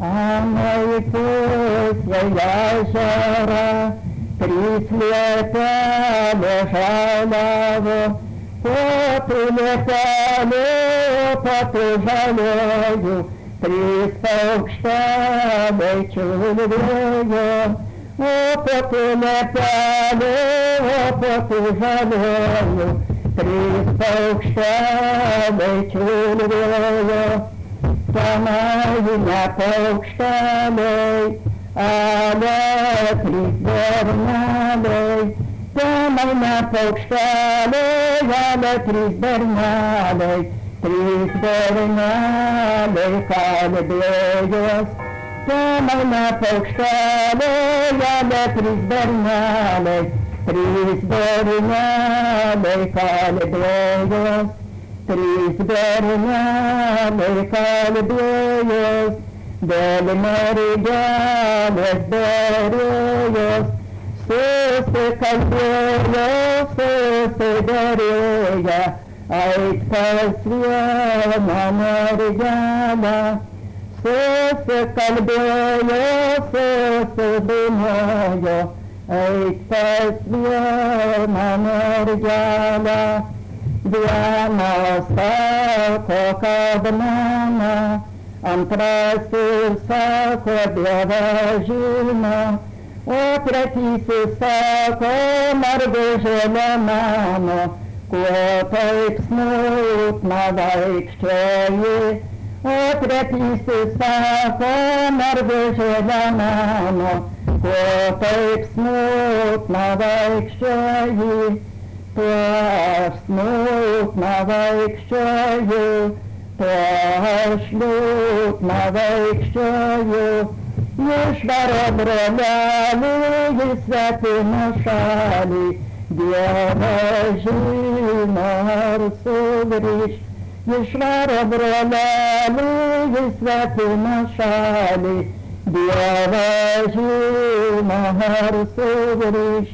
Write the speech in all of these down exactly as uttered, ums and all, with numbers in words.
Amai pusėje ežera, trys liepelė žaliavo, po tų liepelių, po tų žaliųjų, trys paukšteliai čiulbėjo. O po tų liepelių, o po tų žaliųjų, trys paukšteliai čiulbėjo. Tenai ne paukšteliai, ale trys berneliai. Tenai ne paukšteliai, ale trys berneliai. Trys berneliai kalbėjos. Tenai ne paukšteliai, ale trys berneliai. Trys berneliai kalbėjos. Trys berneliai kalbėjos, dėl mergelės derėjos. Susikalbėjo, susiderėjo, eit pas vieną mergelę. Susikalbėjo, susidūmėjo, eit pas vieną mergelę. Vienas sako, kad mano, antrasis sako, Dievas žino, o tretysis sako, mergužėle mano, kuo taip smutna vaikščioji. O tretysis sako, mergužėle mano, kuo taip smutna vaikščioji. Tuo aš smutna vaikščioju, tuo aš liūdna vaikščioju. Išvaro brolelį į svetimą šalį, Dievas žino ar sugrįš. Išvaro brolelį į svetimą šalį, Dievas žino ar sugrįš.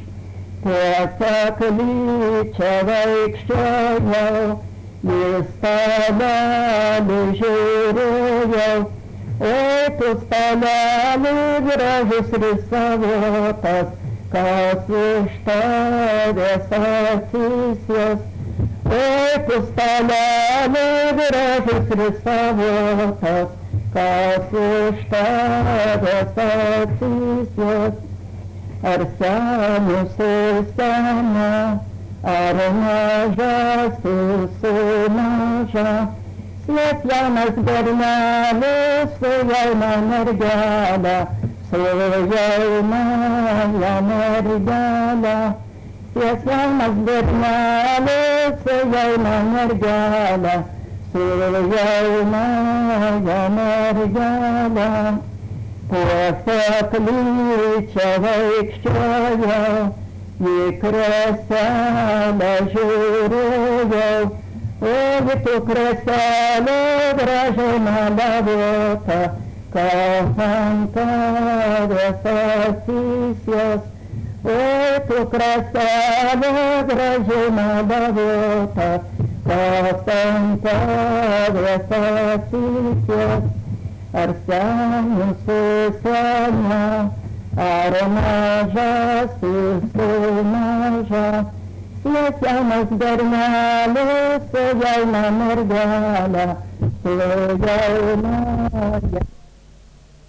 Tiesiog vaikščiojau, į stalelį žiūrėjau. Oi, tu stalelį gražus risavotas, kas už tavęs atsisės. Oi, tu stalelį gražus risavotas, kas už tavęs atsisės. Ar senis su sena, ar mažas su maža, sės jaunas bernelis su jauna mergelė, su jaunąja mergelė. Sės jaunas bernelis su jauna mergelė, su jaunąja mergelė. Po seklyčią vaikščiojau, į kreselę žiūrėjau. O tu kreselė gražiai malavota, kas ant tavęs atsisės. O tu kreselė gražiai malavota, kas ant tavęs atsisės. Ar senis su sena, ar mažas su maža, sės jaunas bernelis su jauna mergelė, su jaunąja